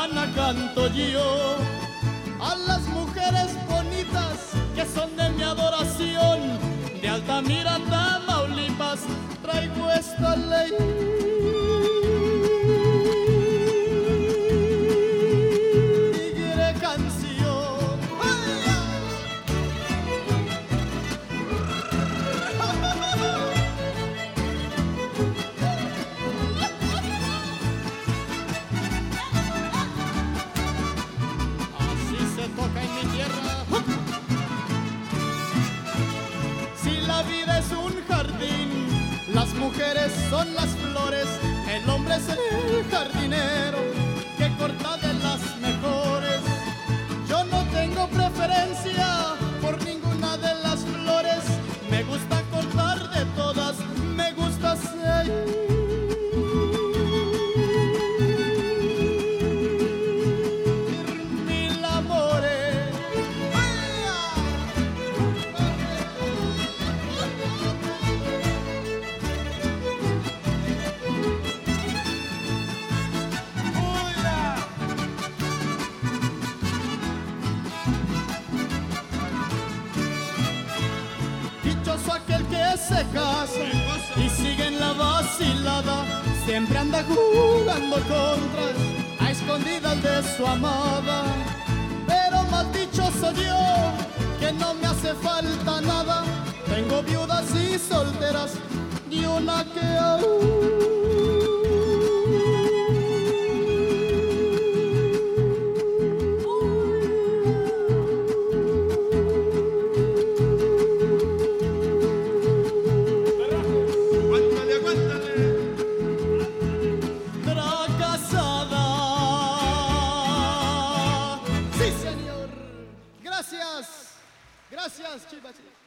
mexicana canto yo. A las mujeres bonitas que son de mi adoración, de Altamira, Tamaulipas, traigo esta ley. Las mujeres son las flores, el hombre es el jardinero que corta de las mejores. Yo no tengo preferencia por ninguna de las flores, me gusta cortar de todas, me gusta ser. Aquel que se casa y sigue en la vacilada, siempre anda jugando contras a escondidas de su amada. Pero mal dichoso yo, que no me hace falta nada, tengo viudas y solteras y una que aún Gracias, Chiva.